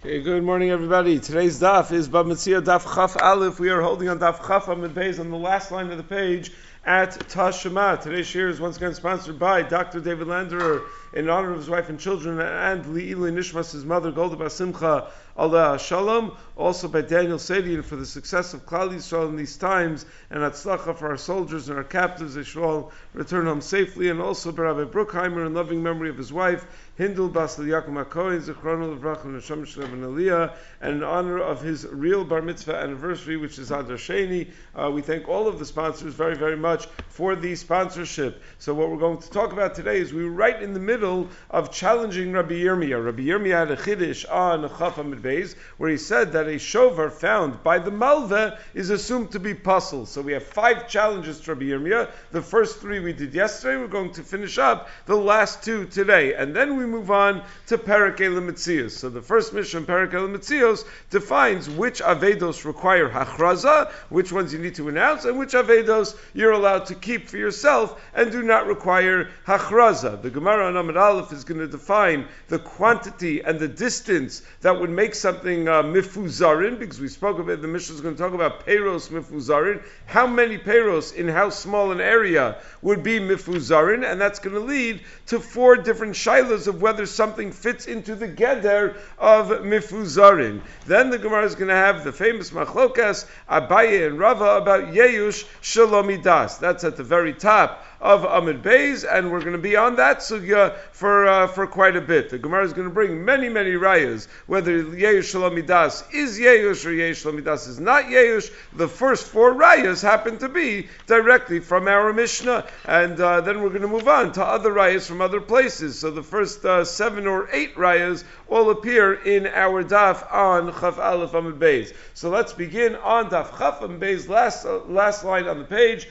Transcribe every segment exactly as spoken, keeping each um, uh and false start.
Okay, good morning, everybody. Today's daf is Bab Metzia Daf Chaf Aleph. We are holding on Daf Chaf Amid Beis on the last line of the page at Tashema. Today's shir is once again sponsored by Doctor David Landerer in honor of his wife and children, and Li'ili Nishmas, his mother, Golda Basimcha, Allah Shalom, also by Daniel Sadian for the success of Klal Yisrael in these times, and Atzlacha for our soldiers and our captives. They should all return home safely, and also by Rabbi Bruckheimer in loving memory of his wife, Hindul Bas Yakum HaKohen, Zichrono Levrach and Hashem Shalom and Aliyah, and in honor of his real Bar Mitzvah anniversary, which is Adar Sheni. Uh, we thank all of the sponsors very, very much for the sponsorship. So what we're going to talk about today is we were right in the middle of challenging Rabbi Yirmiyah. Rabbi Yirmiyah had a chiddush on Chaf Amid Beis, where he said that a shover found by the Malva is assumed to be puzzle. So we have five challenges to Rabbi Yirmiyah. The first three we did yesterday. We're going to finish up the last two today, and then we move on to Perek Elam Metzios. So the first mission, Perek Elam Metzios, defines which avedos require hachraza, which ones you need to announce, and which avedos you're allowed to keep for yourself and do not require hachraza. The Gemara on Amud Aleph is going to define the quantity and the distance that would make something uh, mifuzarin, because we spoke about, the Mishnah is going to talk about peros mifuzarin, how many peros in how small an area would be mifuzarin, and that's going to lead to four different shilas of whether something fits into the geder of mifuzarin. Then the Gemara is going to have the famous machlokas Abaye and Rava about Yeush Shalomidas. That's at the very top of Amid Beis, and we're going to be on that sugya for uh, for quite a bit. The Gemara is going to bring many, many rayas, whether Yeush Shalomidas is Yeush or Yeush Shalomidas is not Yeush. The first four rayas happen to be directly from our Mishnah, and uh, then we're going to move on to other rayas from other places. So the first uh, seven or eight rayas all appear in our daf on Chaf Aleph Amid Beis. So let's begin on daf Chaf Amid Beis, last uh, last line on the page.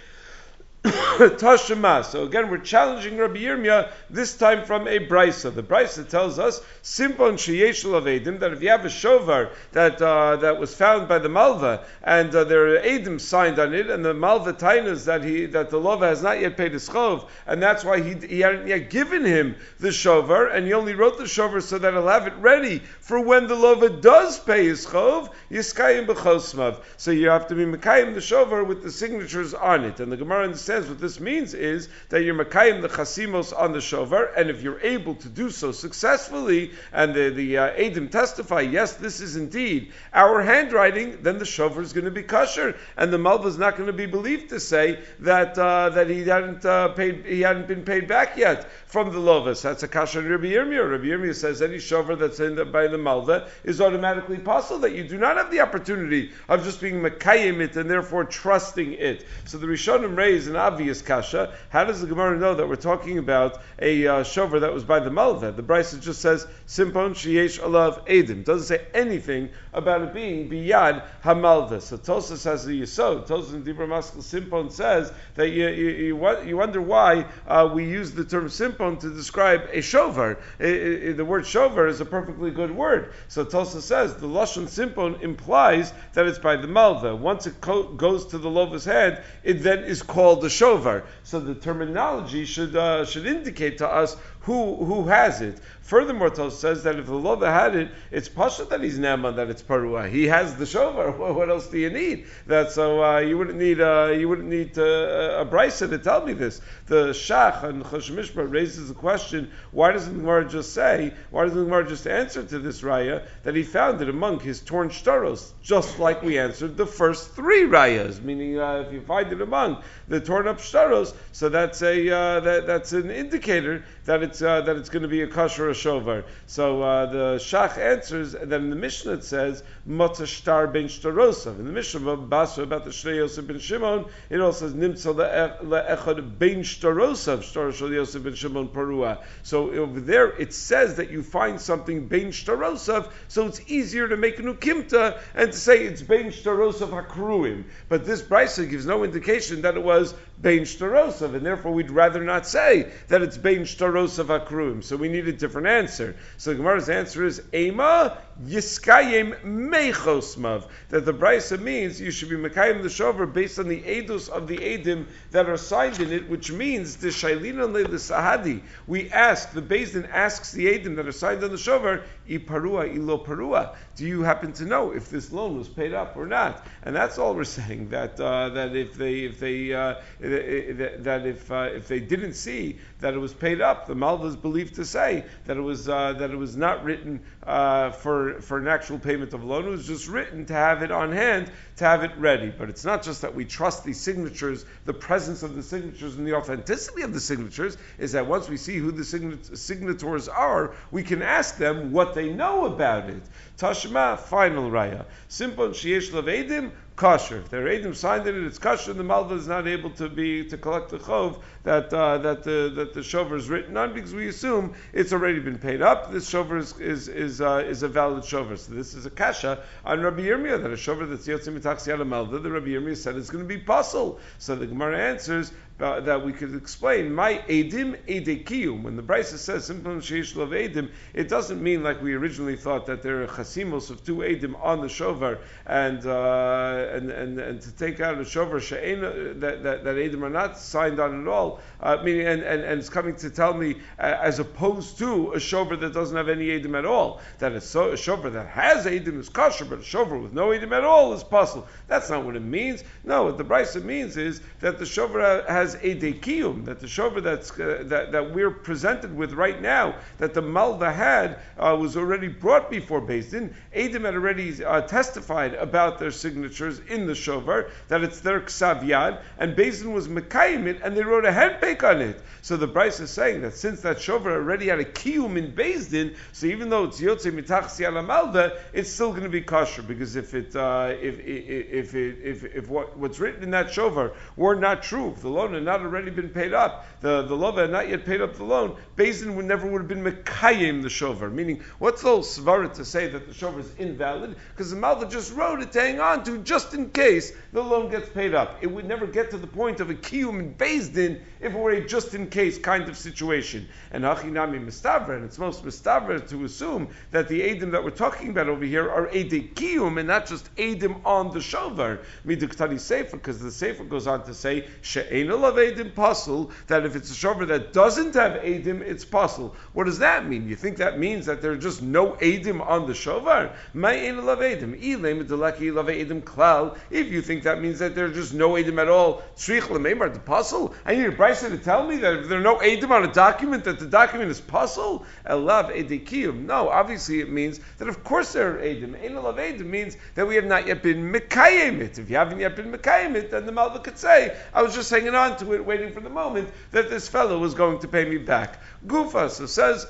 Tashema. So again, we're challenging Rabbi Yirmiyah, this time from a brisa. The brisa tells us, Simpon sheyesh avedim, that if you have a shovar that uh, that was found by the Malva, and uh, there are edim signed on it, and the Malva tainas that he that the lova has not yet paid his chov, and that's why he he hadn't yet given him the shovar, and he only wrote the shovar so that he'll have it ready for when the lova does pay his chov, yiskayim b'chosmav. So you have to be mekayim the shovar with the signatures on it, and the Gemara understands what this means is that you're makayim the chasimos on the shovar, and if you're able to do so successfully, and the, the uh, Eidim testify, yes, this is indeed our handwriting, then the shovar is going to be kosher, and the Malva is not going to be believed to say that uh, that he hadn't uh, paid, he hadn't been paid back yet from the lovas. That's a kasher in Rabbi Yirmiyah. Rabbi Yirmiyah says any shovar that's in the, by the Malva is automatically possible, that you do not have the opportunity of just being makayim it and therefore trusting it. So the Rishonim raise an obvious kasha. How does the Gemara know that we're talking about a uh, shover that was by the Malva? The Brisa just says simpon sheyesh alav edim. Doesn't say anything about it being biyad hamalva. So Tosas has the yisod. Tosas in Dibra Maskal simpon says that you you, you, you wonder why uh, we use the term simpon to describe a shover. I, I, the word shover is a perfectly good word. So Tosas says the lashon simpon implies that it's by the Malva. Once it co- goes to the lova's hand, it then is called the shovar. So the terminology should uh, should indicate to us who who has it. Furthermore, Tos says that if the lova had it, it's pasha that he's neman, that it's parua. He has the shovar. What else do you need? That so uh, you wouldn't need uh, you wouldn't need uh, a brisa to tell me this. The Shach and Choshen Mishpah raises the question: why doesn't the Gemara just say? Why doesn't the Gemara just answer to this raya that he found it among his torn shtaros, just like we answered the first three rayas? Meaning, uh, if you find it among the torn up shtaros, so that's a uh, that that's an indicator that it's uh, that it's going to be a kosher or a shovar. So uh, the Shach answers, and then in the Mishnah it says Motza Shtar ben Shtarosav. In the Mishnah of Basra about the Shnei Yosef ben Shimon, it also says Nimtza le'echad ben Shtarosav Shtar Shal Yosef ben Shimon Parua. So over there it says that you find something ben Shtarosav, so it's easier to make an ukimta and to say it's ben Shtarosav hakruim. But this brisa gives no indication that it was ben Shtarosav, and therefore we'd rather not say that it's ben Shtarosav hakruim. So we need a different answer. So the Gemara's answer is Ema Yiskayim Meichosmav. That the brisa means you should be Mekayim the shover based on the edus of the edim that are signed in it, which means the Shailina Leil Sahadi. We ask, the Beis Din asks the edim that are signed on the shover, I parua, ilo parua. Do you happen to know if this loan was paid up or not? And that's all we're saying. That uh, that if they if they uh, that if uh, if they didn't see that it was paid up, the Malva is believed to say that it was uh, that it was not written uh, for for an actual payment of loan. It was just written to have it on hand, to have it ready. But it's not just that we trust these signatures, the presence of the signatures and the authenticity of the signatures, is that once we see who the signat- signatories are, we can ask them what they know about it. Tashma, final raya. Simple sheyesh levedim, kosher. If their edim signed it, it's kosher. The malva is not able to be to collect the chov that uh, that the that the shover is written on, because we assume it's already been paid up. This shover is is is, uh, is a valid shover. So this is a kasha on Rabbi Yirmiyah, that a shover that's yotzei mitach siyad malva, the Rabbi Yirmiyah said it's going to be puzzle. So the Gemara answers uh, that we could explain my edim edekiyum. When the Brisa says simple sheish lov edim, it doesn't mean like we originally thought that there are chasimos of two edim on the shover, and uh, and, and and to take out a shover she'ein that that that edim are not signed on at all. Uh, meaning, and, and, and it's coming to tell me, uh, as opposed to a shover that doesn't have any edim at all, that a, so, a shover that has edim is kosher, but a shover with no edim at all is puzzle. That's not what it means. No, what the Brisa means is that the shover has edei kiyum, that the shover that's uh, that that we're presented with right now, that the malva had uh, was already brought before Beis Din. Edim had already uh, testified about their signatures in the shover, that it's their ksav yad, and Beis Din was mekayim it, and they wrote a handbake on it. So the Brisa is saying that since that shover already had a kiyum in Beis Din, so even though it's yotzei mitach siyad malva, it's still going to be kosher, because if it uh, if if if it, if, if what, what's written in that shover were not true, if the loan had not already been paid up, the the lova had not yet paid up the loan, Beis Din would never would have been mekayim the shover. Meaning, what's the whole svara to say that the shover is invalid? Because the malva just wrote it to hang on to just in case the loan gets paid up. It would never get to the point of a kiyum in Beis Din if it were a just in case kind of situation. And hachinami mistavra, and it's most mistavra to assume that the edim that we're talking about over here are edei kiyum and not just edim on the shover. Miduktani sefer, because the sefer goes on to say she'ein olav edim pasul, that if it's a shover that doesn't have edim, it's pasul. What does that mean? You think that means that there are just no edim on the shover? Ma'ein olav edim ilay midalaki olav edim klal. If you think that means that there are just no edim at all, tzrich lemeimar the pasul. I need a Brisa to tell me that if there are no edim on a document, that the document is pasul. Elav edikiyum. No, obviously it means that of course there are edim. Ein elav edim means that we have not yet been mekayim it. If you haven't yet been mekayim it, then the malva could say, I was just hanging on to it, waiting for the moment that this fellow was going to pay me back. Gufa, so says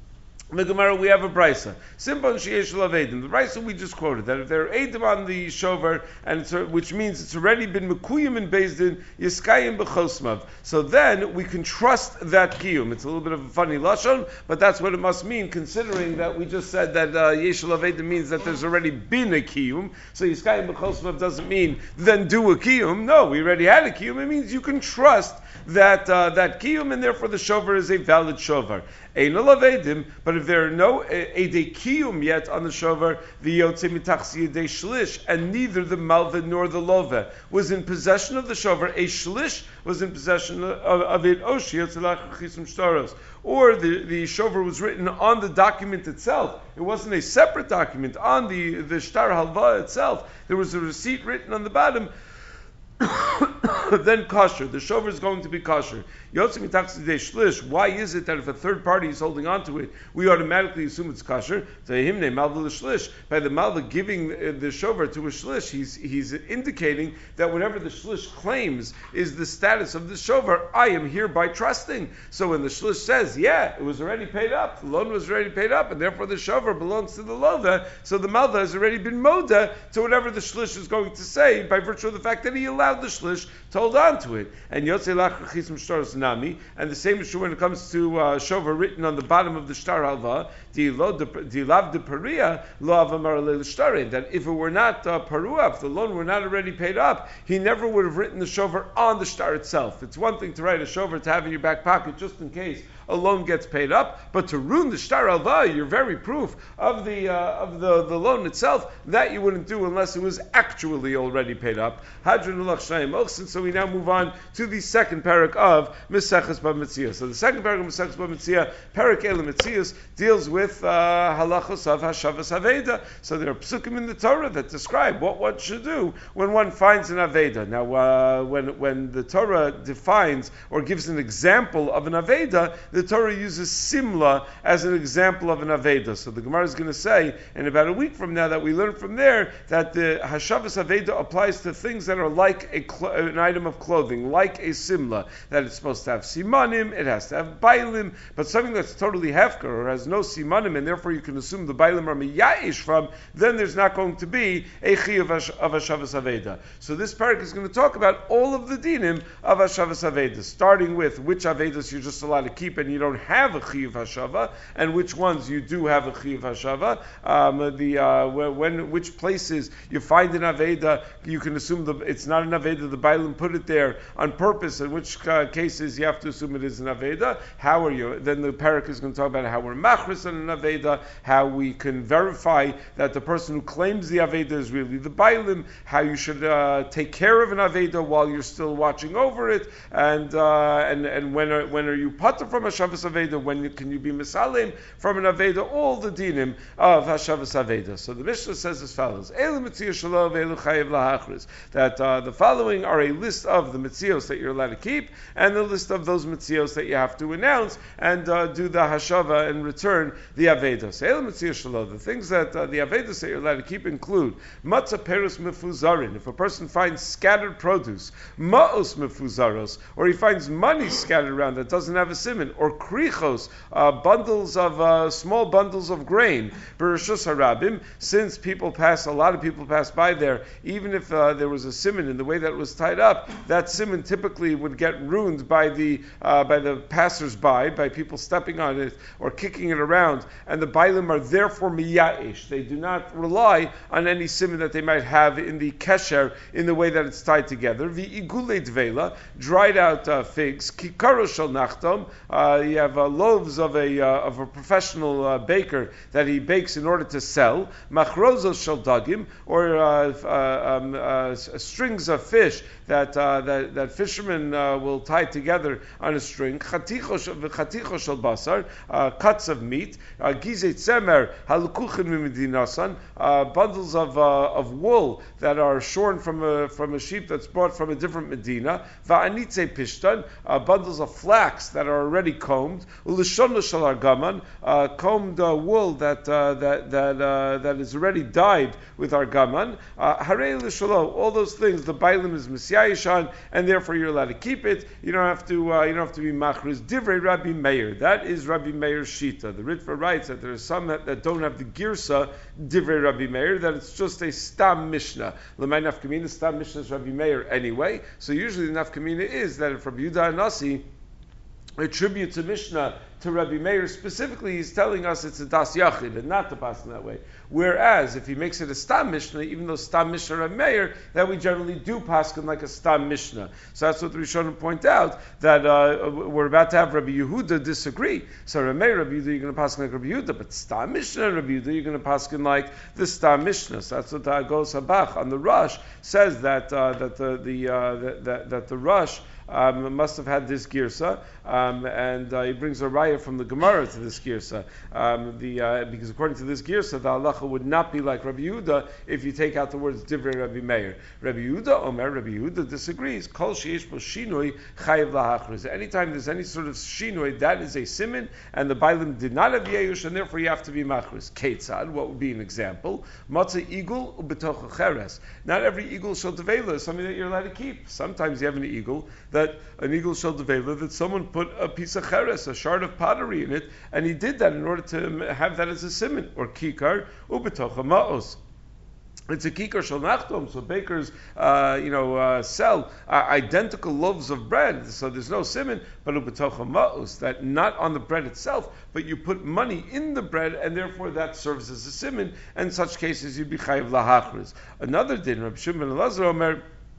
the Gemara, we have a brisa. Simple sheyesh lav edim. The brisa we just quoted, that if there are edim on the shover, and it's, which means it's already been mekuyim in Beis Din, yiskayim b'chosmav. So then we can trust that kiyum. It's a little bit of a funny lashon, but that's what it must mean, considering that we just said that uh, yesh lav edim means that there's already been a kiyum. So yiskayim b'chosmav doesn't mean then do a kiyum. No, we already had a kiyum. It means you can trust that uh, that kiyum, and therefore the shover is a valid shover. Ein olav edim, but if there are no edei kiyum yet on the shover, the yotzei mitach siyadei shlish, and neither the malva nor the lova was in possession of the shover, a shlish was in possession of, of it, or the, the shover was written on the document itself. It wasn't a separate document. On the, the shtar halva itself, there was a receipt written on the bottom. Then kosher. The shover is going to be kosher. Yotzei mitach siyadei shlish. Why is it that if a third party is holding on to it, we automatically assume it's kosher? Himne malva l'shlish. By the malva giving the, the shover to a shlish, he's he's indicating that whatever the shlish claims is the status of the shover, I am hereby trusting. So when the shlish says, yeah, it was already paid up, the loan was already paid up, and therefore the shover belongs to the lova, so the malva has already been moda to whatever the shlish is going to say by virtue of the fact that he allowed the shlish to hold on to it. And yotzei lach chisim shtaros nami, and the same is true when it comes to uh, shover written on the bottom of the shtar halva, di lav de paria lo avamar le shtare, that if it were not uh, parua, if the loan were not already paid up, he never would have written the shover on the shtar itself. It's one thing to write a shover to have in your back pocket just in case a loan gets paid up, but to ruin the shtar alva, your very proof of the uh, of the, the loan itself, that you wouldn't do unless it was actually already paid up. Hadron ulach shnayim ochsin. So we now move on to the second parak of Meseches Bava Metzia. So the second parak of Meseches Bava Metzia, parak Ele Metzias, deals with uh, halachos of hashavas aveda. So there are psukim in the Torah that describe what one should do when one finds an aveda. Now, uh, when when the Torah defines or gives an example of an aveda, the Torah uses simla as an example of an aveda. So the Gemara is going to say in about a week from now that we learn from there that the hashavas aveda applies to things that are like a cl- an item of clothing, like a simla, that it's supposed to have simanim, it has to have bailim, but something that's totally hefker or has no simanim, and therefore you can assume the bailim are miya'ish from, then there's not going to be a chi of hashavas aveda. So this parak is going to talk about all of the dinim of hashavas aveda, starting with which avedas you're just allowed to keep and you don't have a chi of hashava, and which ones you do have a chi of hashava. Um, the uh, when which places you find an aveda, you can assume the, it's not an aveda. The bailim put it there on purpose. In which uh, cases you have to assume it is an aveda. How are you? Then the parak is going to talk about how we're machris on an aveda, how we can verify that the person who claims the aveda is really the bailim, how you should uh, take care of an aveda while you're still watching over it, and uh, and and when are, when are you pater from hashavas aveda? When can you be misalim from an aveda? All the dinim of hashavas aveda. So the Mishnah says as follows: that uh, the following are a list of the mitzios that you're allowed to keep, and the list of those mitzios that you have to announce and uh, do the hashava and return the aveda. So the things that uh, the avedas that you're allowed to keep include matzah perus mefuzarin. If a person finds scattered produce, ma'os mefuzaros, or he finds money scattered around that doesn't have a siman, or krichos, uh, bundles of uh, small bundles of grain, bereshus harabim. Since people pass, a lot of people pass by there, even if uh, there was a siman in the way that it was tied up, that siman typically would get ruined by the uh, by the passers-by, by people stepping on it or kicking it around, and the bailim are therefore miya'ish. They do not rely on any siman that they might have in the kesher in the way that it's tied together. The igule dvela, dried out uh, figs, kikaro shel nachtom. Uh, you have uh, loaves of a uh, of a professional uh, baker that he bakes in order to sell. Machrozos shel dagim, or uh, uh, um, uh, strings of fish that uh, that, that fishermen uh, will tie together on a string. Chaticho shel basar, uh, cuts of meat. Gizei tzemer halukuchin mimedinasan, bundles of uh, of wool that are shorn from a from a sheep that's brought from a different medina. Va'anitze pishtan, uh, bundles of flax that are already combed. Ulishono shel argaman, uh, combed uh, wool that uh, that that uh, that is already dyed with argaman. Harei l'shalo, all those things the bailim is misyayishan, and therefore you're allowed to keep it. You don't have to uh, you don't have to be machriz. Divrei Rabbi Meir, that is Rabbi Meir's shita. The Ritva writes that there are some that, that don't have the girsa Divrei Rabbi Meir, that it's just a stam mishnah. L'may nafkamina, stam mishnah is Rabbi Meir anyway. So usually the nafkamina is that if Rabbi Yehuda Anasi attributes a mishnah to Rabbi Meir specifically, he's telling us it's a das yachid and not to pass in that way. Whereas if he makes it a stam mishnah, even though stam mishnah Rabbi Meir, that we generally do paskin like a stam mishnah. So that's what the Rishonim point out, that uh, we're about to have Rabbi Yehuda disagree. So Rabbi Meir, Rabbi Yehuda, you're going to paskin like Rabbi Yehuda, but stam mishnah Rabbi Yehuda, you're going to paskin like the stam mishnah. So that's what the Agos Habach on the Rush says, that uh, that the, the uh, that, that, that the Rush Um, must have had this girsa, um, and uh, he brings a raya from the Gemara to this girsa. Um, the uh, because according to this girsa, the halacha would not be like Rabbi Yehuda if you take out the words divrei Rabbi Meir. Rabbi Yehuda, Omer, Rabbi Yehuda disagrees. Kol sheish bo shinui chayiv lahachriz. Anytime there's any sort of shinui, that is a simin, and the bailim did not have yeyush, and therefore you have to be machriz. Ketzad, what would be an example? Matzah eagle ubetocha cheres. Not every eagle shel devela is something that you're allowed to keep. Sometimes you have an eagle that an eagle shel devela, that someone put a piece of cheres, a shard of pottery in it, and he did that in order to have that as a siman, or kikar ubetocha ma'os. It's a kikar shel nachtom, so bakers, uh, you know, uh, sell uh, identical loaves of bread. So there's no siman, but ubetocha ma'os, that not on the bread itself, but you put money in the bread, and therefore that serves as a siman. And in such cases, you'd be chayiv lahachriz. Another din, Rabbi Shimon ben Elazar Omer,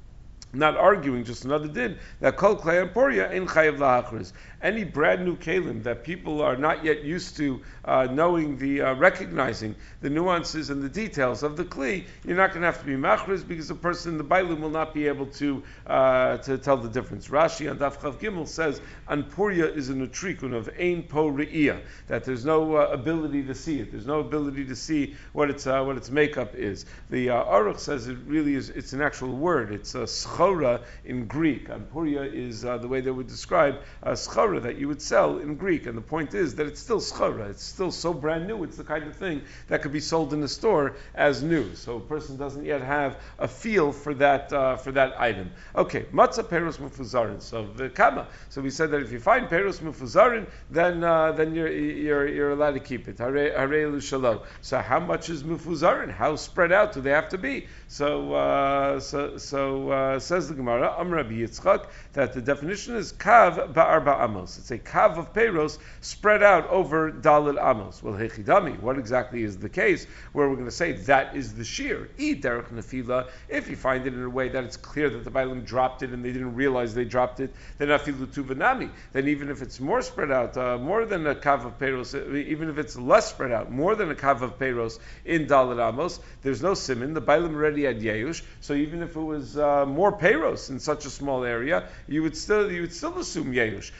not arguing, just another din, that kol klei emporia ein chayav lahachris. Any brand new kalim that people are not yet used to uh, knowing the, uh, recognizing the nuances and the details of the kli, you're not going to have to be machris because the person in the bailim will not be able to uh, to tell the difference. Rashi on Daf Chav Gimel says, Anpuria is an utrikun of ein po re'iyah, that there's no uh, ability to see it. There's no ability to see what its uh, what its makeup is. The uh, Aruch says it really is, it's an actual word. It's a schora in Greek. Anpuria is uh, the way they would describe a schora that you would sell in Greek, and the point is that it's still schara. It's still so brand new. It's the kind of thing that could be sold in the store as new. So a person doesn't yet have a feel for that uh, for that item. Okay, matzah peros mufuzarin. So the kama. So we said that if you find peros mufuzarin, then uh, then you're, you're you're allowed to keep it. Hare hare l'shalo. So how much is mufuzarin? How spread out do they have to be? So uh, so so uh, says the Gemara, Am Rabbi Yitzchak, that the definition is kav ba'arba amos. It's a kav of peros spread out over dalil amos. Well, hechidami, what exactly is the case where we're going to say that is the shear? I derech nefila. If you find it in a way that it's clear that the bailim dropped it and they didn't realize they dropped it, then afilu tuvanami. Then even if it's more spread out, uh, more than a kav of peros, even if it's less spread out, more than a kav of peros in dalil amos, there's no simin. The bailim already had yeush, so even if it was uh, more peros in such a small area, you would still you would still assume yeush.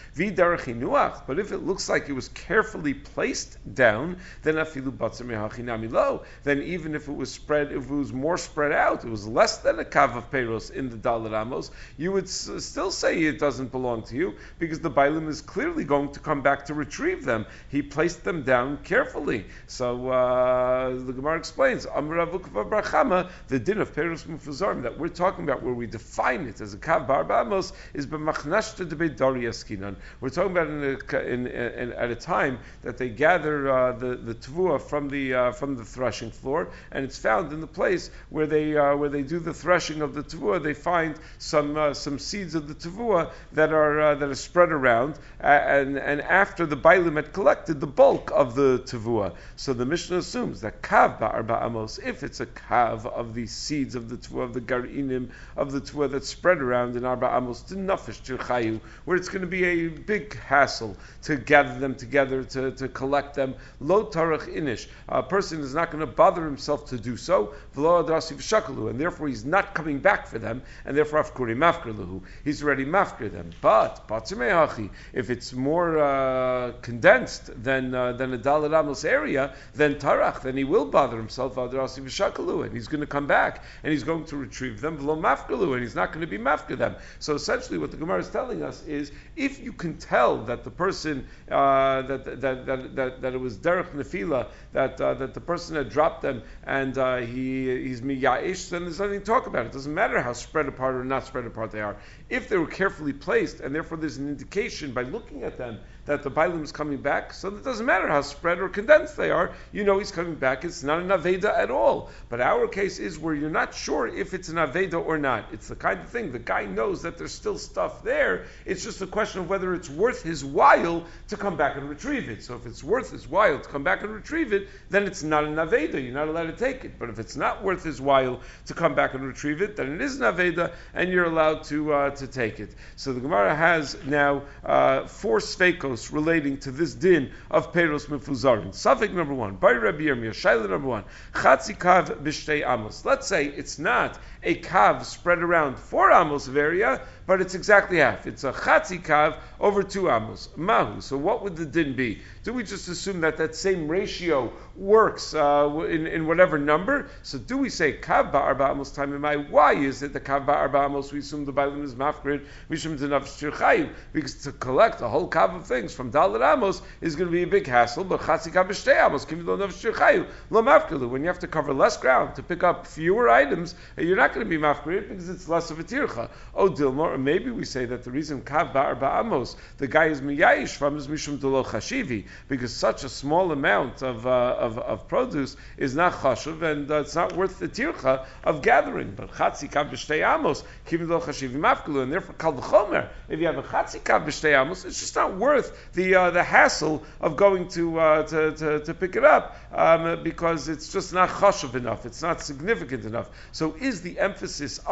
But if it looks like it was carefully placed down, then afilu batzer mehachinami lo. Then even if it was spread, if it was more spread out, it was less than a kav of peros in the daled amos, you would s- still say it doesn't belong to you because the bailim is clearly going to come back to retrieve them. He placed them down carefully. So uh, the Gemara explains, Amar Avukva Brachama, the din of peros mufuzarim that we're talking about, where we define it as a kav barba amos, is b'machnashta debei dari askinan. We're talking about in a, in, in, at a time that they gather uh, the the tavua from the uh, from the threshing floor, and it's found in the place where they uh, where they do the threshing of the tavua. They find some uh, some seeds of the tavua that are uh, that are spread around, uh, and and after the bailim had collected the bulk of the tavua. So the Mishnah assumes that kav ba'arba amos, if it's a kav of the seeds of the tavua, of the garinim of the tavua that's spread around in arba amos to nafish tirchayu, where it's going to be a big hassle to gather them together, to, to collect them. Lo tarach inish. A person is not going to bother himself to do so. V'lo adrasi v'shakalu, and therefore he's not coming back for them, and therefore afkuri mafkir lahu. He's already mafkir them. But batzimehachi, if it's more uh, condensed than uh, than a daled amos area, then tarach, then he will bother himself adrasi v'shakalu, and he's going to come back and he's going to retrieve them. V'lo mafkir, and he's not going to be mafkir them. So essentially, what the Gemara is telling us is, if you can tell that the person uh, that, that that that that it was derech nefila, that uh, that the person had dropped them and uh, he he's miya'ish, then there's nothing to talk about. It doesn't matter how spread apart or not spread apart they are. If they were carefully placed, and therefore there's an indication by looking at them that the bailim is coming back, so it doesn't matter how spread or condensed they are, you know he's coming back. It's not an aveda at all. But our case is where you're not sure if it's an aveda or not. It's the kind of thing, the guy knows that there's still stuff there, it's just a question of whether it's worth his while to come back and retrieve it. So if it's worth his while to come back and retrieve it, then it's not an aveda, you're not allowed to take it. But if it's not worth his while to come back and retrieve it, then it is an aveda, and you're allowed to uh, to take it. So the Gemara has now uh, four sveikos relating to this din of peros mefuzarin. Safek number one, by Rabbi Yirmiyah, Shaila number one, Chatzi kav b'shtei amos. Let's say it's not a kav spread around four amos of area, but it's exactly half. It's a chatzi kav over two amos. Mahu. So what would the din be? Do we just assume that that same ratio works uh, in, in whatever number? So do we say kav ba'arba amos tamimai? Why is it the kav ba'arba amos we assume the bailim is mafkrid mishum denafsh tirchayu? Because to collect a whole kav of things from daled amos is going to be a big hassle. But chatzi kav b'shtei amos kim lo nafsh tirchayu lo mafkrilu. When you have to cover less ground to pick up fewer items, you're not going to be mafkrid because it's less of a tircha. Oh dilmor, or maybe we say that the reason kav ba'arba amos the guy is miyayish from is mishum delo chashivi, because such a small amount of uh, of, of produce is not chashuv, and uh, it's not worth the tircha of gathering. But chatzi kav b'shtei amos kim delo chashivi mafkrilu, and therefore kal v'chomer, if you have a chatzi kav b'shtei amos, it's just not worth the uh, the hassle of going to uh, to, to to pick it up, um, because it's just not chashuv enough. It's not significant enough. So is the emphasis on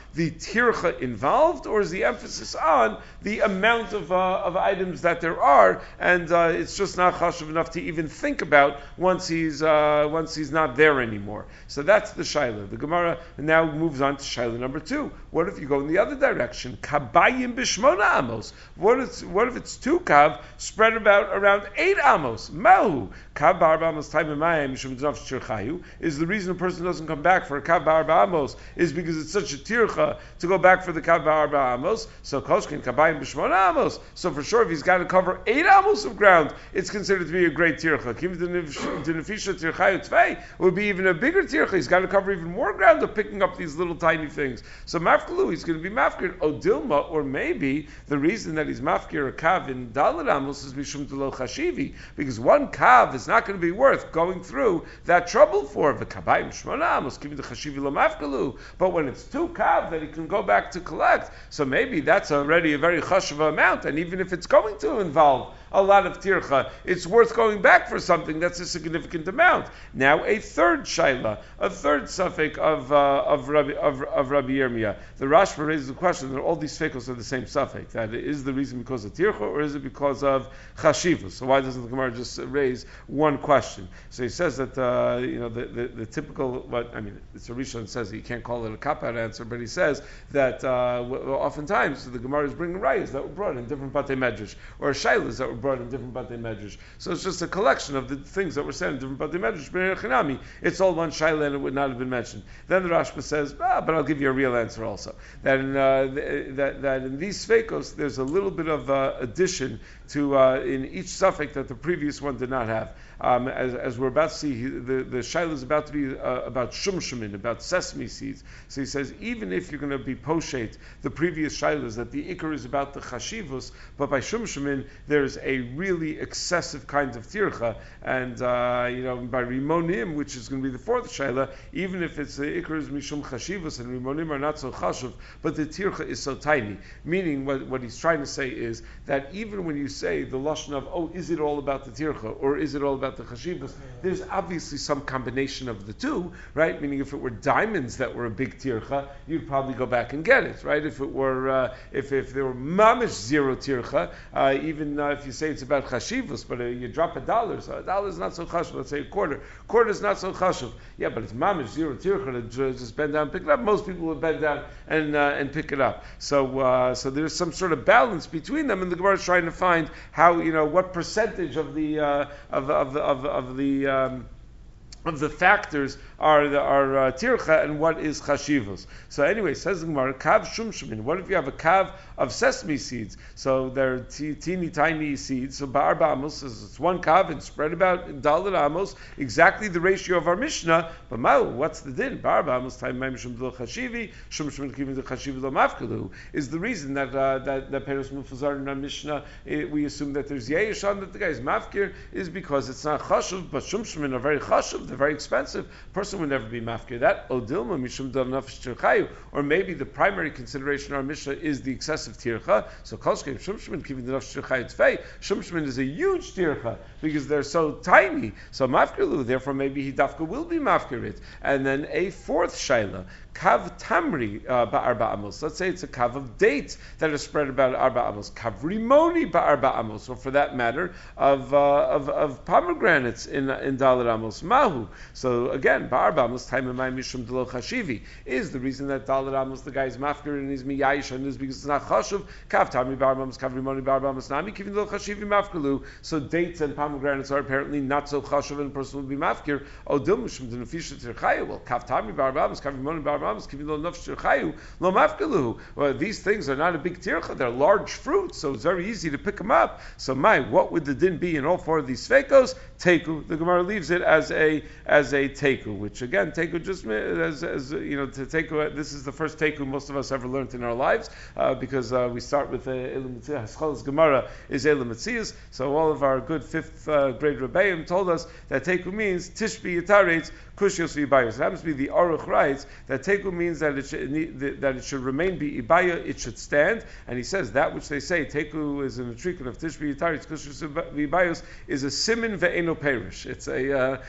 the tircha involved, or is the emphasis on the amount of uh, of items that there are, and uh, it's just not chashuv enough to even think about once he's uh, once he's not there anymore. So that's the shaila. The Gemara now moves on to shaila number two. What if you go in the other direction? Kabayim b'shmona amos. What if what if it's two kav spread about around eight amos? Mahu kav ba'arba amos time b'mayim mishum d'naf shirchayu. Is the reason a person doesn't come back for a kav ba'arba amos is because it's such a tircha to go back for the kav ba'arba amos. So koshkin kabayim b'shmona amos. So for sure, if he's got to cover eight amos of ground, it's considered to be a great tircha. Kim d'nefisha tirchayu tvei would be even a bigger tircha. He's got to cover even more ground of picking up these little tiny things. So mafkalu, he's going to be mafkir odilma, or maybe the reason that he's mafkir a kav in daled amos is mishum delo chashivi, because one kav is not going to be worth going through that trouble for the kabayim shmona amos, giving the chashivi lo mafkalu. But when it's two kav that he can go back to collect, so maybe that's already a very chashuv amount, and even if it's going to involve a lot of tircha, it's worth going back for something that's a significant amount. Now, a third shaila, a third suffix of uh, of Rabbi of, of Rabbi Yirmiyah. The Rashba raises the question that all these fekos are the same suffix. That is the reason because of tircha, or is it because of chashivus? So why doesn't the Gemara just raise one question? So he says that uh, you know the, the, the typical what I mean. It's a Rishon says that you can't call it a cop-out answer, but he says that uh, oftentimes the Gemara is bringing rayas that were brought in different batei medrash, or shailas that were brought in different batei medrash. So it's just a collection of the things that were said in different batei medrash. B'nei it's all one shaila and it would not have been mentioned. Then the Rashba says, ah, but I'll give you a real answer also. That in, uh, that, that in these fekos, there's a little bit of uh, addition to uh, in each suffix that the previous one did not have. Um, as, as we're about to see, he, the, the shaila is about to be uh, about shumshumin, about sesame seeds. So he says, even if you're going to be poshet, the previous shaila is that the ikar is about the chashivus, but by shumshumin, there's a really excessive kind of tircha, and uh, you know, by rimonim, which is going to be the fourth shaila, even if it's the ikar is mishum chashivus and rimonim are not so chashuv, but the tircha is so tiny. Meaning, what, what he's trying to say is that even when you say the lashon of, oh, is it all about the tircha, or is it all about the chashivas, there's obviously some combination of the two, right? Meaning if it were diamonds that were a big tircha, you'd probably go back and get it, right? If it were, uh, if, if there were mamish zero tircha, uh, even uh, if you say it's about chashivas, but uh, you drop a dollar, so a dollar is not so chashuv, let's say a quarter, quarter is not so chashuv, yeah, but it's mamish zero tircha to just bend down and pick it up, most people would bend down and uh, and pick it up. So uh, so there's some sort of balance between them, and the Gemara is trying to find how, you know, what percentage of the uh, of of the of, of the um, of the factors are the, are uh, tircha and what is chashivos. So anyway, says the Gemara, kav shumshumin. What if you have a kav of sesame seeds? So they're t- teeny tiny seeds. So ba'arba amos says it's one kav and spread about in daled amos, exactly the ratio of our Mishnah. But ma'u, what's the din? Ba'arba amos time ma'im shum d'lo chashivi, shumshumin kivin the chashivi lo mafkalu is the reason that uh, that that peros mufazar in our Mishnah it, we assume that there's yeyish on that the guy is mafkir is because it's not chashuv, but shumshumin are very chashuv. They're very expensive. Person would never be mafkir. That odilma mishum dal nafesh tirchayu, or maybe the primary consideration of our Mishnah is the excessive tircha. So kolshkeim shumshmin kivin the nafesh tirchayu tfei. Shumshmin is a huge tircha because they're so tiny. So mafkirlu, therefore maybe he dafka will be mafkir it. And then a fourth shaila, kav tamri ba'arba amos. Let's say it's a kav of dates that are spread about arba amos. Kav rimoni ba'arba amos, or for that matter, of uh, of, of pomegranates in in daled amos mahu. So again, ba'arba amos time of my mishum delo chashivi is the reason that daled amos the guy is mafkir and is miyayish and is because it's not chashuv. Kav tamri ba'arba amos, kav rimoni ba'arba amos nami kivin delo chashivi mafkilu. So dates and pomegranates are apparently not so chashuv and a person will be mafkir. Oh, dil mishum denefisha tirchayu. Well, kav tamri ba'arba amos, kav rimoni ba'arba amos. Well, these things are not a big tircha; they're large fruits, so it's very easy to pick them up. So, my, what would the din be in all four of these fekos? Teku. The Gemara leaves it as a as a teku, which again, teku just as, as you know, to teku. This is the first teku most of us ever learned in our lives uh, because uh, we start with Elam Mitzias. Haskalas Gemara is Elam Mitzias. So all of our good fifth uh, grade Rebbeim told us that teku means tishbi yitaretz kushiyos v'yibayos. It happens to be the Aruch writes that teku means that it should that it should remain be ibaya, it should stand, and he says that which they say teku is in the trikun of tishbi yitaretz kushiyos v'yibayos is a simin ve'eno perish. It's a uh, you know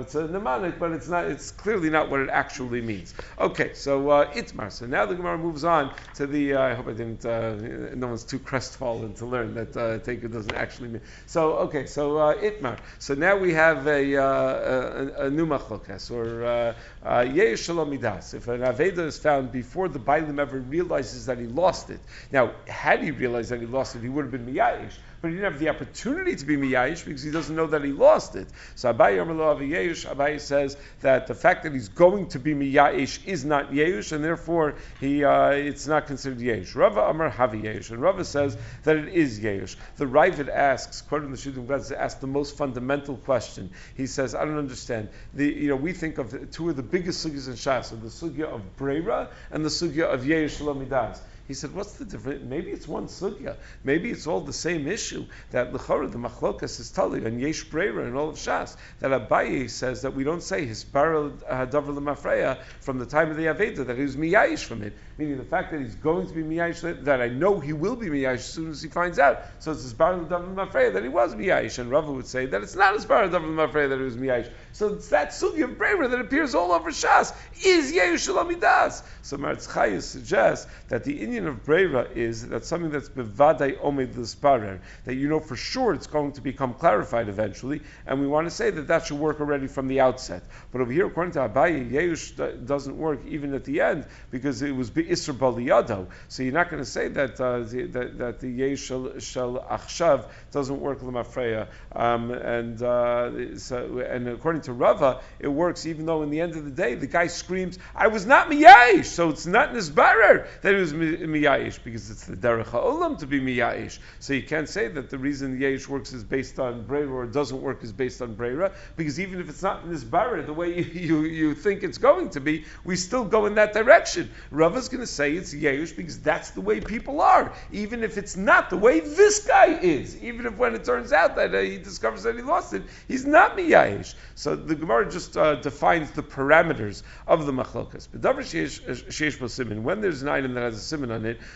it's a mnemonic, but it's not. It's clearly not what it actually means. Okay, so uh, Itmar. So now the Gemara moves on to the. Uh, I hope I didn't. Uh, no one's too crestfallen to learn that uh, Teika doesn't actually mean. So okay, so uh, Itmar. So now we have a, uh, a, a new machlokas or uh, uh, Yesh Shalom Midas. If an Aveda is found before the Bailim ever realizes that he lost it. Now, had he realized that he lost it, he would have been Miyayish. But he didn't have the opportunity to be miyayish because he doesn't know that he lost it. So Abaye Amar Lo Aviyesh, Abaye says that the fact that he's going to be miyayish is not yesh, and therefore he uh, it's not considered yesh. Rava Amar Haviyesh, and Rava says that it is yesh. The Ravid asks, quoting the Shidduch Gladys, asks the most fundamental question. He says, I don't understand. The you know we think of the, two of the biggest sugyas in Shas, the sugya of Breira and the sugya of yesh Shalom Midas. He said, what's the difference? Maybe it's one sugya. Maybe it's all the same issue. That l'chora, the machlokas is tali, and yesh breira, and all of Shas. That Abaye says that we don't say his baral hadavar l'mafreya from the time of the Aveda, that he was miyayish from it. Meaning the fact that he's going to be miyayish, that I know he will be miyayish as soon as he finds out. So it's his baral hadavar l'mafreya that he was miyayish. And Rava would say that it's not his baral hadavar l'mafreya that he was miyayish. So it's that sugya of breira that appears all over Shas. Is yesh shalamidas. So Maritz Chayes suggests that the Indian of Breira is that something that's bevadai omed l'sparer, that you know for sure it's going to become clarified eventually, and we want to say that that should work already from the outset. But over here, according to Abaye, Yeush doesn't work even at the end because it was be'isr baliyado. So you're not going to say that uh, the, that, that the Yeush shel achshav doesn't work l'mafreya. Um, and uh, so, and according to Rava, it works even though in the end of the day the guy screams, "I was not miyayish." So it's not nisbarer that it was miyayish because it's the derech ha'olam to be miyayish. So you can't say that the reason yayish works is based on breira or doesn't work is based on breira, because even if it's not nisbarer the way you, you, you think it's going to be, we still go in that direction. Rava's going to say it's yayish because that's the way people are, even if it's not the way this guy is. Even if when it turns out that uh, he discovers that he lost it, he's not miyayish. So the Gemara just uh, defines the parameters of the machlokas. But davar sheish bo simin, when there's an item that has a simin on it,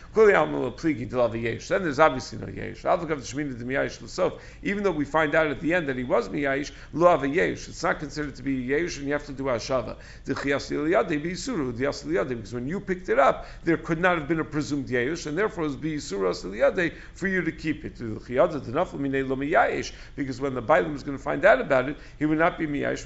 then there's obviously no yesh. Even though we find out at the end that he was miyayish, lo ava yesh. It's not considered to be yesh, and you have to do hashava. Because when you picked it up, there could not have been a presumed yesh, and therefore it was biyisura for you to keep it. Because when the Bailam is going to find out about it, he would not be miyayish.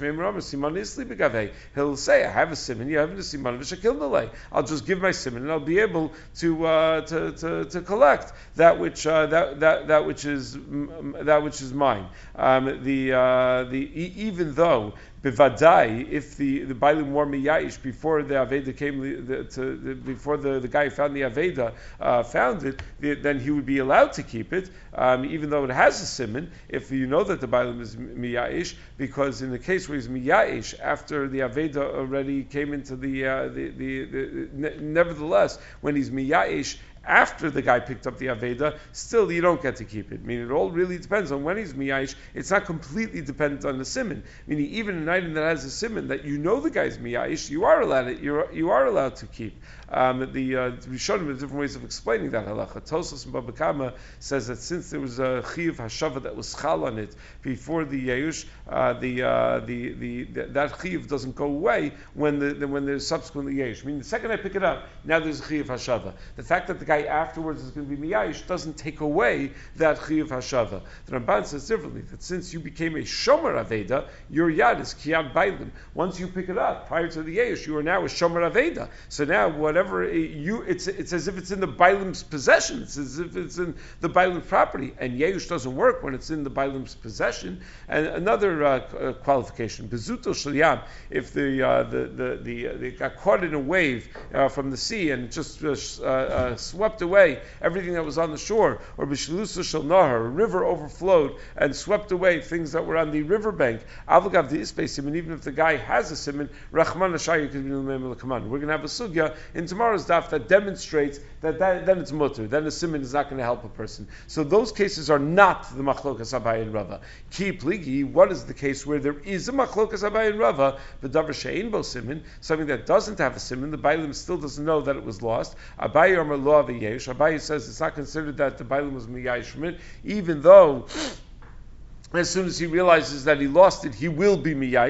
He'll say, I have a siman, you have a siman, I'll just give my siman, and I'll be able to uh, to, to to collect that which uh, that that that which is that which is mine. Um, the uh, the e- even though bevadai, if the the Bailim were miyayish before the Aveda came the, to the, before the, the guy who found the Aveda uh, found it, the, then he would be allowed to keep it, um, even though it has a siman. If you know that the Bailim is miyayish, because in the case where he's miyayish after the Aveda already came into the uh, the, the, the, the nevertheless when he's miyayish after the guy picked up the Aveda, still you don't get to keep it. I mean, it all really depends on when he's miyayish. It's not completely dependent on the siman. Meaning, even an item that has a siman that you know the guy's miyayish, you are allowed it. You are, you are allowed to keep. Um, the uh, we showed him the different ways of explaining that halacha. Tosfos and Baba Kama says that since there was a chiyuv hashava that was chal on it before the yayush, uh, the, uh, the the the that chiyuv doesn't go away when the, the when there's subsequently yayush. I mean, the second I pick it up, now there's a chiyuv hashava. The fact that the guy afterwards is going to be miyayish doesn't take away that chiyuv hashava. The Ramban says differently that since you became a shomer aveda, your yad is kiyad bailim. Once you pick it up prior to the yayush, you are now a shomer aveda. So now whatever you, it's it's as if it's in the bailim's possession. It's as if it's in the bailim's property. And yayush doesn't work when it's in the bailim's possession. And another uh, uh, qualification, bezuto shalyam, if the uh, the the the uh, they got caught in a wave uh, from the sea and just uh, uh, uh, swept away everything that was on the shore, or b'shlusa shel nahar, a river overflowed and swept away things that were on the riverbank. Avagav the ispesim, and even if the guy has a siman, rachman ashayu could be l'kaman. We're going to have a sugya in tomorrow's daf that demonstrates that, that then it's mutter, then the siman is not going to help a person. So those cases are not the machlokas Abaye and Rava. Ki pligi, what is the case where there is a machlokas Abaye and Rava, the davar she'ein bo siman, something that doesn't have a siman, the bailim still doesn't know that it was lost. Abaye Amar Lo Aviyesh, Abaye says it's not considered that the bailim was miyayish from it, even though as soon as he realizes that he lost it, he will be miyayish.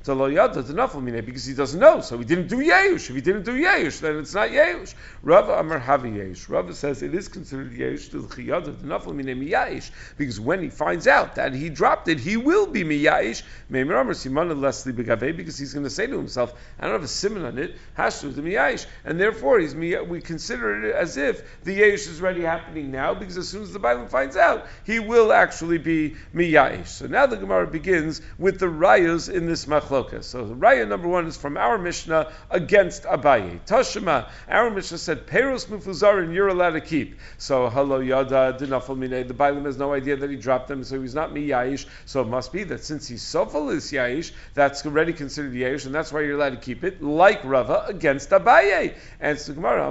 to lo yada to nafal mine, because he doesn't know, so he didn't do Yeush. If he didn't do Yeush, then it's not Yeush. Rava Amar Havi Yeush. Rava says it is considered Yeush to the yada to nafal mine miyayish, because when he finds out that he dropped it, he will be miyayish. Meimer Amar Simana Leslie Begave, because he's going to say to himself, I don't have a simon on it, Hashtu the miyayish, and therefore he's we consider it as if the Yeush is already happening now, because as soon as the Bailam finds out, he will actually be miyayish. So now the Gemara begins with the rayas in this machloka. So the raya number one is from our Mishnah against Abaye. Tashima, our Mishnah said, Peros mufuzarin, you're allowed to keep. So halo yada dinafal mine, the Bailam has no idea that he dropped them, so he's not miyayish. So it must be that since he's sofal is yayish, that's already considered yayish, and that's why you're allowed to keep it, like Rava against Abaye. And so Gemara,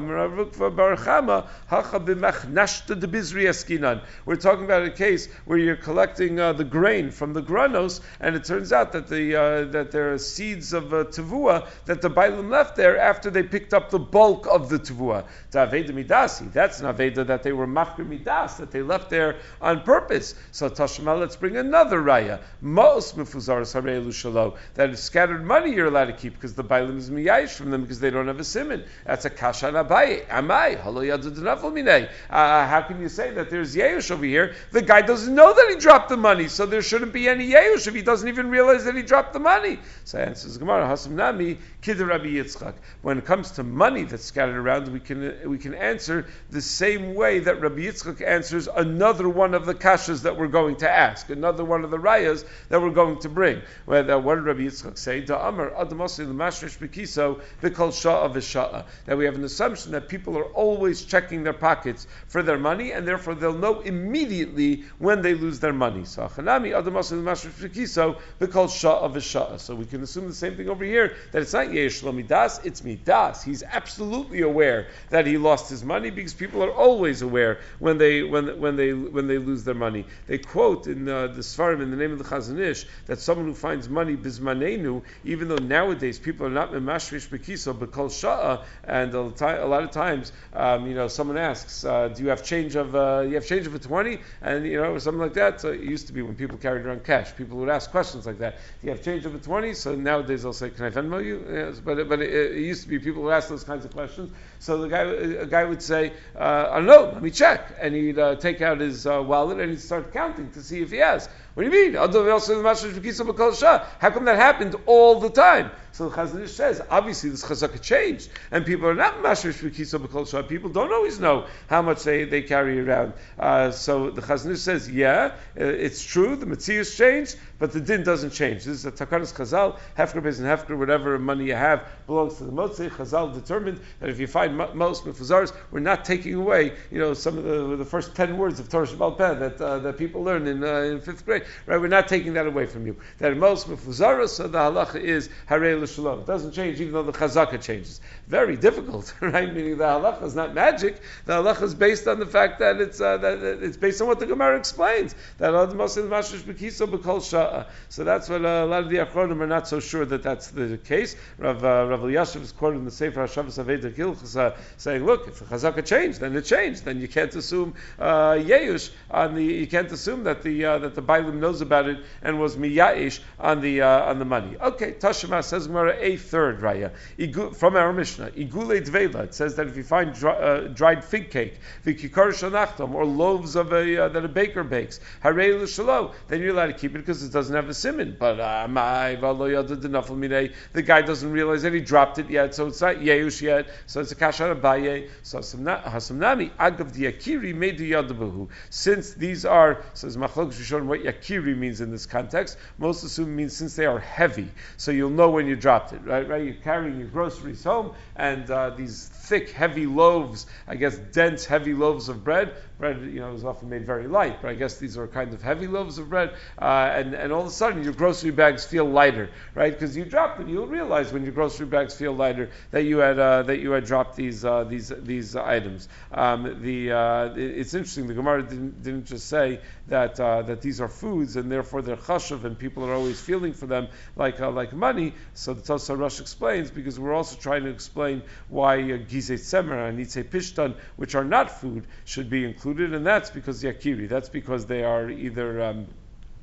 we're talking about a case where you're collecting uh, the grain from the granos, and it turns out that the uh, that there are seeds of uh, tavua that the bailim left there after they picked up the bulk of the tavua. Aveda midasi, that's an aveda that they were machir midas, that they left there on purpose. So Tashma, let's bring another raya. Most mefuzar sarei lushalo, that is scattered money you're allowed to keep because the bailim is miyayish from them because they don't have a siman. That's a kasha nabaye. Amai halo yadu denafal minei. How can you say that there's yeush over here? The guy doesn't know that he dropped the money, so there shouldn't be any yeush if he doesn't even realize that he dropped the money. So answers Gemara, Hasam Nami, Kid Rabbi Yitzchak. When it comes to money that's scattered around, we can we can answer the same way that Rabbi Yitzchak answers another one of the kashas that we're going to ask, another one of the rayas that we're going to bring. Where, what did Rabbi Yitzchak say? Da Amar Adamosli L'Mashrish Bekiso V'Kol Sha'a V'Sha'a. That we have an assumption that people are always checking their pockets for their money, and therefore they'll know immediately when they lose their money. So Achanami Adamosli L'Mashrish Bekiso V'Kol Sha'a V'Sha'a. So we can assume the same thing over here, that it's not Yesh Lo Midas, it's Midas. He's absolutely aware that he lost his money, because people are always aware when they when when they when they lose their money. They quote in uh, the Svarim, in the name of the Chazon Ish, that someone who finds money bizmanenu, even though nowadays people are not memashrish bekiso but kol sha'a, and a, ti- a lot of times, um, you know, someone asks, uh, "Do you have change of uh, you have change of a twenty?" And you know, or something like that. So it used to be when people carried around cash, people would ask questions like that. Do you have change of a twenty? So nowadays they'll say, "Can I Venmo you?" Yes, but but it, it used to be people would ask those kinds of questions. So the guy, a guy would say, uh, "I don't know, let me check," and he'd uh, take out his uh, wallet and he'd start counting to see if he has. What do you mean? How come that happened all the time? So the Chazon Ish says, obviously this chazaka changed, and people are not mashrish b'kiso b'kol shah. People don't always know how much they, they carry around. Uh, so the Chazon Ish says, yeah, uh, it's true, the Metzius changed, but the din doesn't change. This is a takanas Chazal, hefker bez and hefker, whatever money you have belongs to the Motzei. Chazal determined that if you find mo- most mefuzars, we're not taking away, you know, some of the the first ten words of Torah Shabbal Peh that uh, that people learn in uh, in fifth grade. Right, we're not taking that away from you. That most mefuzaras, so the halacha is harei l'shalom. It doesn't change, even though the chazaka changes. Very difficult, right? Meaning the halacha is not magic. The halacha is based on the fact that it's uh, that it's based on what the Gemara explains. That admosil mashrish bekiso b'kol sha'a. So that's what uh, a lot of the achronim are not so sure that that's the case. Rav uh, Rav Elyashiv is quoted in the Sefer Hashavas Aveda Gilchasa saying, "Look, if the chazaka changed, then it changed. Then you can't assume uh, yeush on the. You can't assume that the uh, that the Bailim knows about it and was miya'ish on the uh, on the money." Okay, Tashma says Gemara a third raya Igu, from our Mishnah. Igule dveila. It says that if you find dry, uh, dried fig cake, vikikar shanachtom, or loaves of a uh, that a baker bakes, harei l'shalo, then you're allowed to keep it because it doesn't have a siman. But uh, the guy doesn't realize that he dropped it yet, so it's not yeush yet. So it's a kashan abaye. So hasamnami agav diakiri made the yadabahu. Since these are, says Machlok Shishon, what yakiri means in this context, most assume it means since they are heavy, so you'll know when you dropped it, right? Right? You're carrying your groceries home, and uh, these thick, heavy loaves, I guess dense, heavy loaves of bread. Bread, you know, is often made very light, but I guess these are kind of heavy loaves of bread, uh, and, and all of a sudden your grocery bags feel lighter, right? Because you dropped them. You'll realize when your grocery bags feel lighter that you had uh, that you had dropped these uh, these these items. Um, the uh, it, it's interesting. The Gemara didn't, didn't just say that uh, that these are foods and therefore they're chashuv and people are always feeling for them like uh, like money. So the Tosar Rosh explains, because we're also trying to explain why uh, gizei tzemer and nitzei pishtan, which are not food, should be included, and that's because yakiri. That's because they are either um,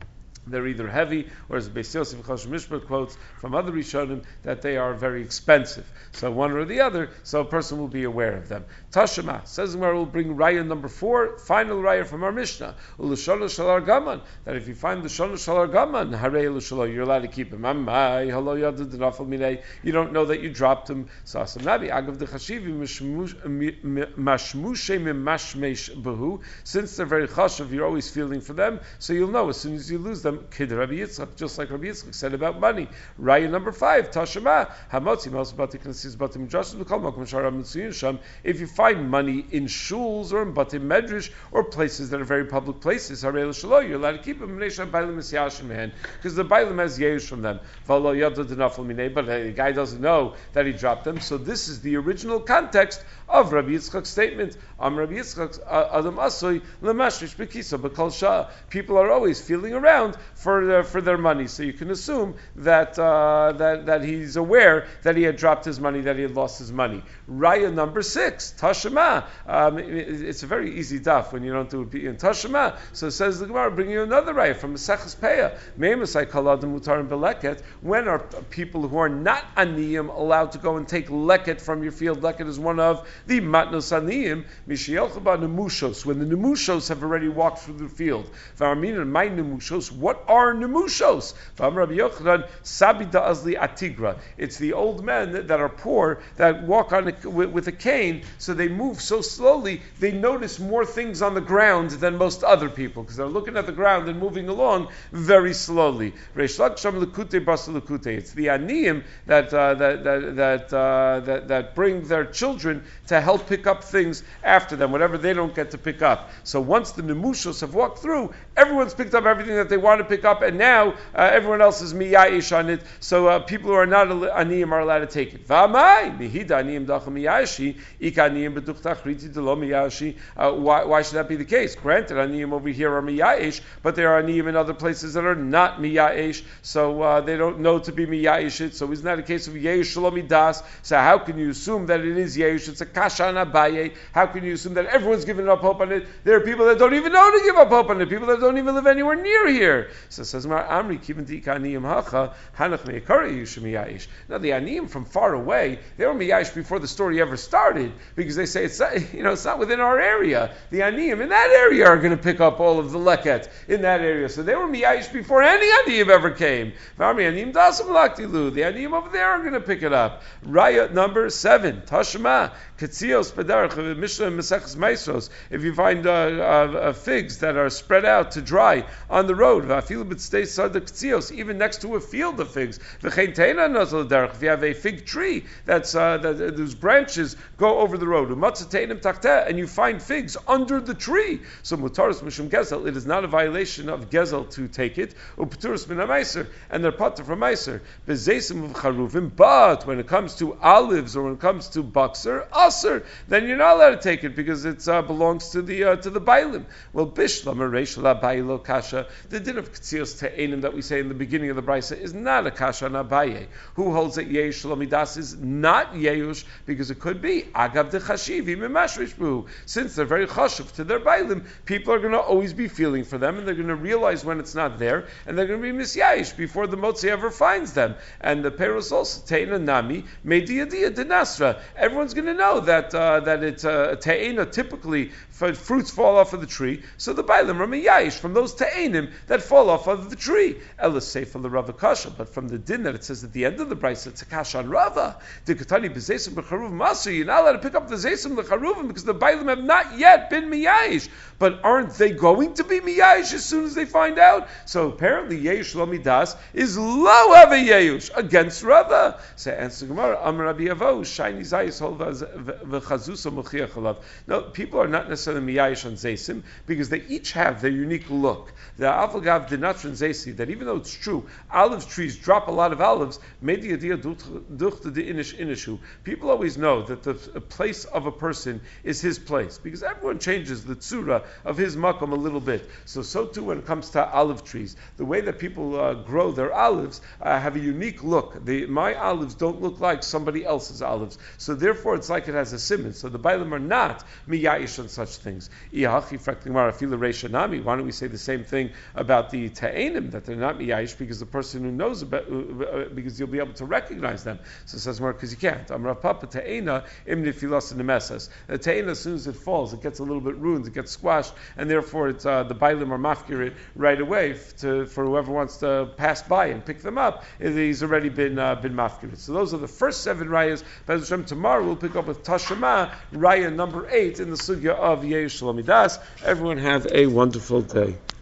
they're either heavy, or as Beis Yosef Choshen Mishpat quotes from other Rishonim, that they are very expensive. So one or the other, so a person will be aware of them. Tashema, says Gemara, will bring raya number four, final raya from our Mishnah, U'Lashona Shalar Gaman, that if you find the Shona Shalar Gaman, Harei L'Shalo, you're allowed to keep him. Amai, Halo Yadu D'Nafal Minei, you don't know that you dropped him. So Asam Nabi, Agav D'Chashivi, Mashmushe Mimashmesh Behu, since they're very chashav, you're always feeling for them, so you'll know as soon as you lose them. Kid Rabbi Yitzchak, just like Rabbi Yitzchak said about money. Raya number five, Tashema, Hamotzi Mos Bati Knesses Batim Joshua L'Kol Makom Shara Mitzuyin Sham. If you find money in shuls or in Batim Medrash or places that are very public places, Harei L'Shalo, you're allowed to keep them. Because the Bailim has yesh from them. But the guy doesn't know that he dropped them. So this is the original context of Rabbi Yitzchak's statement. Am Rabbi Yitzchak's Adam Asoy Lemashrish Bekisa B'Kol Shah. People are always feeling around for their, for their money, so you can assume that uh, that that he's aware that he had dropped his money, that he had lost his money. Raya number six, Tashema. Um, it, it's a very easy daf when you don't do it in Tashema. So it says the Gemara, bring you another raya from Maseches Peah. Meimasai Kaladim Mutarim Beleket. When are people who are not aniyim allowed to go and take leket from your field? Leket is one of the matnos aniyim. Mishielchaba nemushos. When the nemushos have already walked through the field. V'armin my nemushos. What are nemushos? V'am Rabbi Yochanan sabida azli atigra. It's the old men that, that are poor that walk on a, with, with a cane, so they move so slowly they notice more things on the ground than most other people because they're looking at the ground and moving along very slowly. It's the aniyim that uh, that that that, uh, that that bring their children to help pick up things after them, whatever they don't get to pick up. So once the nemushos have walked through, everyone's picked up everything that they want to pick up, and now uh, everyone else is miyayish on it. So uh, people who are not aniyim are allowed to take it. Uh, why, why should that be the case? Granted, aniyim over here are miyayish, but there are aniyim in other places that are not miyayish, so uh, they don't know to be miyayish it. So isn't that a case of yeyish shalomi das? So how can you assume that it is yeyish? It's a kasha on abaye. How can you assume that everyone's given up hope on it? There are people that don't even know to give up hope on it. People that don't even live anywhere near here. So it says Amri kiven tika aniyim hacha hanach meikari yushim miyayish. Now the aniyim from far away, they were miyayish before the story ever started because they say it's you know it's not within our area. The aniyim in that area are going to pick up all of the leket in that area. So they were miyayish before any aniyim ever came. The aniyim over there are going to pick it up. Raya number seven, Tashma, Ketzios Pedarach, Mishnah Meseches Maisros. If you find uh, uh, figs that are spread out to dry on the road, even next to a field of figs. If you have a fig tree that's uh, that those branches go over the road, and you find figs under the tree, so mutaris mishum gezel, it is not a violation of gezel to take it. U'pturis min ha'meiser, and they're patur from meiser. Bezesim of charuvim, but when it comes to olives or when it comes to bakser, aser, then you're not allowed to take it because it uh, belongs to the uh, to the bailim. Well, bishlam reish la bailo kasha. The din of ktzios te'enim that we say in the beginning of the brisa is not a kasha on Abaye. Who holds that yesh shlomidas is not yeush because it could be agav dechashivi mimashrish bu. Since they're very chashuv to their bailim, people are going to always be feeling for them, and they're going to realize when it's not there, and they're going to be misyayish before the motzi ever finds them. And the peros also te'ena nami mediyadiyah denasra. Everyone's going to know that uh, that it's uh, te'ena typically fruits fall off of the tree, so the bailim are miyayish from those te'enim that fall off of the tree. Elas sefer the Rava kasha, but from the din that it says at the end of the brisa, it's a kasha on Rava. The katani b'zeisim b'charuvim maser. You're not allowed to pick up the zeisim l'charuvim because the bailim have not yet been miyayish. But aren't they going to be miyayish as soon as they find out? So apparently yesh lo midas is lo have a yesh against Rava. So answer Gemara, Amar Rabbi Avo, shiny zayis hol v'chazusa muchiach alav. No, people are not necessarily miyayish on zeisim because they each have their unique look. The avagav dinatron zeisi, that even though it's true, olive trees drop a lot of olives. People always know that the place of a person is his place because everyone changes the tzura of his makom a little bit. So, so too when it comes to olive trees, the way that people uh, grow their olives uh, have a unique look. The, my olives don't look like somebody else's olives. So therefore, it's like it has a simon. So the bailim are not miyayish on such things. Why don't we say the same thing about the ta'enim, that they're not miyayish, because the person who knows about, uh, because you'll be able to recognize them. So it says more, because you can't. Amar Papa ta'ena im nifilas nemesas. The ta'ena, as soon as it falls, it gets a little bit ruined, it gets squashed, and therefore it's, uh, the bailim are mafkir it right away to, for whoever wants to pass by and pick them up. He's already been uh, been mafkir. So those are the first seven rayas. Bez Hashem, tomorrow we'll pick up with Tashema, raya number eight in the sugya of Yesh Shalom Midas. Everyone have a wonderful day.